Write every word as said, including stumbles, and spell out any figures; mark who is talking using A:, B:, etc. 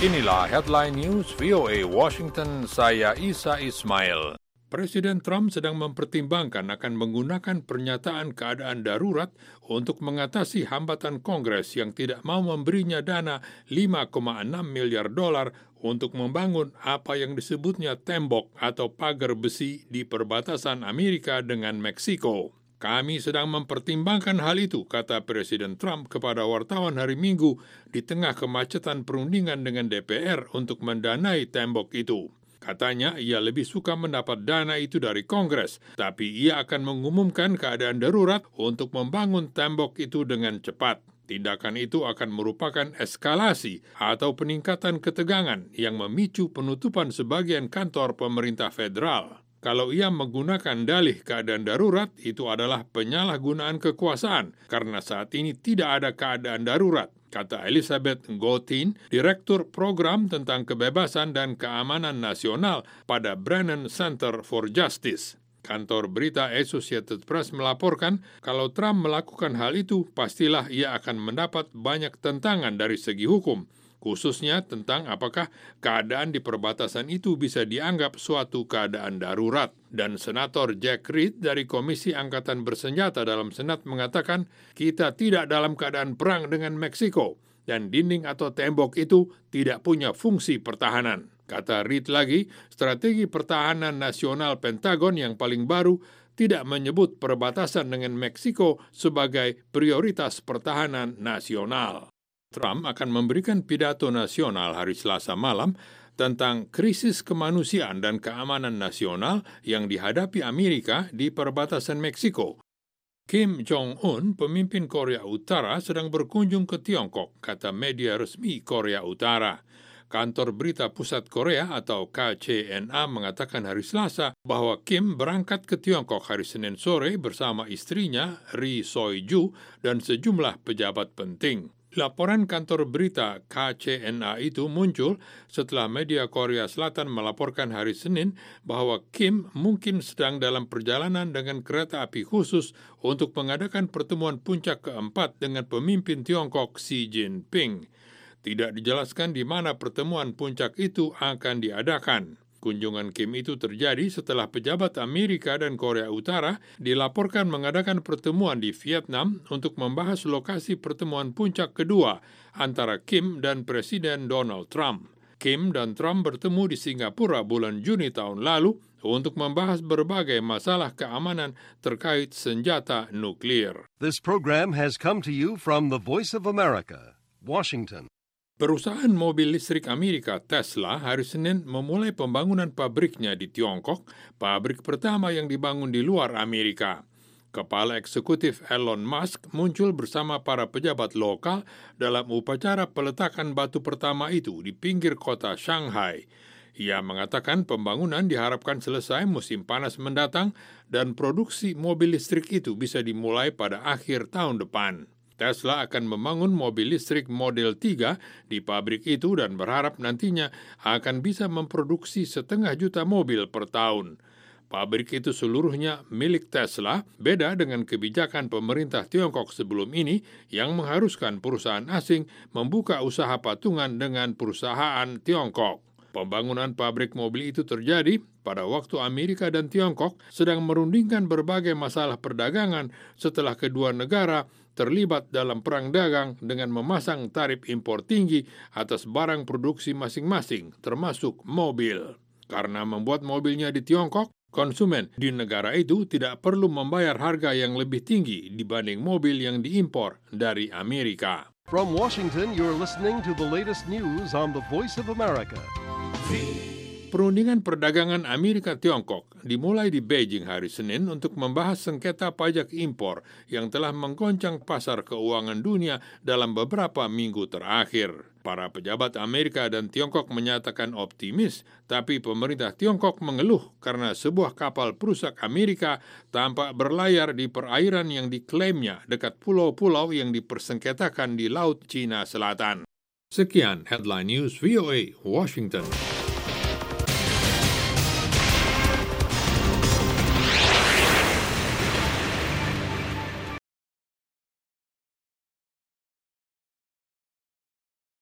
A: Inilah Headline News V O A Washington, saya Isa Ismail. Presiden Trump sedang mempertimbangkan akan menggunakan pernyataan keadaan darurat untuk mengatasi hambatan Kongres yang tidak mau memberinya dana lima koma enam miliar dolar untuk membangun apa yang disebutnya tembok atau pagar besi di perbatasan Amerika dengan Meksiko. Kami sedang mempertimbangkan hal itu, kata Presiden Trump kepada wartawan hari Minggu di tengah kemacetan perundingan dengan D P R untuk mendanai tembok itu. Katanya ia lebih suka mendapat dana itu dari Kongres, tapi ia akan mengumumkan keadaan darurat untuk membangun tembok itu dengan cepat. Tindakan itu akan merupakan eskalasi atau peningkatan ketegangan yang memicu penutupan sebagian kantor pemerintah federal. Kalau ia menggunakan dalih keadaan darurat, itu adalah penyalahgunaan kekuasaan karena saat ini tidak ada keadaan darurat, kata Elizabeth Gotin, Direktur Program tentang Kebebasan dan Keamanan Nasional pada Brennan Center for Justice. Kantor berita Associated Press melaporkan kalau Trump melakukan hal itu, pastilah ia akan mendapat banyak tentangan dari segi hukum, khususnya tentang apakah keadaan di perbatasan itu bisa dianggap suatu keadaan darurat. Dan Senator Jack Reed dari Komisi Angkatan Bersenjata dalam Senat mengatakan, kita tidak dalam keadaan perang dengan Meksiko, dan dinding atau tembok itu tidak punya fungsi pertahanan. Kata Reed lagi, strategi pertahanan nasional Pentagon yang paling baru tidak menyebut perbatasan dengan Meksiko sebagai prioritas pertahanan nasional. Trump akan memberikan pidato nasional hari Selasa malam tentang krisis kemanusiaan dan keamanan nasional yang dihadapi Amerika di perbatasan Meksiko. Kim Jong-un, pemimpin Korea Utara, sedang berkunjung ke Tiongkok, kata media resmi Korea Utara. Kantor Berita Pusat Korea atau K C N A mengatakan hari Selasa bahwa Kim berangkat ke Tiongkok hari Senin sore bersama istrinya Ri Soi-ju dan sejumlah pejabat penting. Laporan kantor berita K C N A itu muncul setelah media Korea Selatan melaporkan hari Senin bahwa Kim mungkin sedang dalam perjalanan dengan kereta api khusus untuk mengadakan pertemuan puncak keempat dengan pemimpin Tiongkok Xi Jinping. Tidak dijelaskan di mana pertemuan puncak itu akan diadakan. Kunjungan Kim itu terjadi setelah pejabat Amerika dan Korea Utara dilaporkan mengadakan pertemuan di Vietnam untuk membahas lokasi pertemuan puncak kedua antara Kim dan Presiden Donald Trump. Kim dan Trump bertemu di Singapura bulan Juni tahun lalu untuk membahas berbagai masalah keamanan terkait senjata nuklir.
B: This program has come to you from the Voice of America, Washington.
A: Perusahaan mobil listrik Amerika Tesla hari Senin memulai pembangunan pabriknya di Tiongkok, pabrik pertama yang dibangun di luar Amerika. Kepala eksekutif Elon Musk muncul bersama para pejabat lokal dalam upacara peletakan batu pertama itu di pinggir kota Shanghai. Ia mengatakan pembangunan diharapkan selesai musim panas mendatang dan produksi mobil listrik itu bisa dimulai pada akhir tahun depan. Tesla akan membangun mobil listrik Model tiga di pabrik itu dan berharap nantinya akan bisa memproduksi setengah juta mobil per tahun. Pabrik itu seluruhnya milik Tesla, beda dengan kebijakan pemerintah Tiongkok sebelum ini yang mengharuskan perusahaan asing membuka usaha patungan dengan perusahaan Tiongkok. Pembangunan pabrik mobil itu terjadi pada waktu Amerika dan Tiongkok sedang merundingkan berbagai masalah perdagangan setelah kedua negara terlibat dalam perang dagang dengan memasang tarif impor tinggi atas barang produksi masing-masing, termasuk mobil. Karena membuat mobilnya di Tiongkok, konsumen di negara itu tidak perlu membayar harga yang lebih tinggi dibanding mobil yang diimpor dari Amerika.
B: From Washington, you're listening to the latest news on the Voice of America.
A: Perundingan perdagangan Amerika-Tiongkok dimulai di Beijing hari Senin untuk membahas sengketa pajak impor yang telah menggoncang pasar keuangan dunia dalam beberapa minggu terakhir. Para pejabat Amerika dan Tiongkok menyatakan optimis, tapi pemerintah Tiongkok mengeluh karena sebuah kapal perusak Amerika tampak berlayar di perairan yang diklaimnya dekat pulau-pulau yang dipersengketakan di Laut Cina Selatan. Sekian Headline News V O A Washington.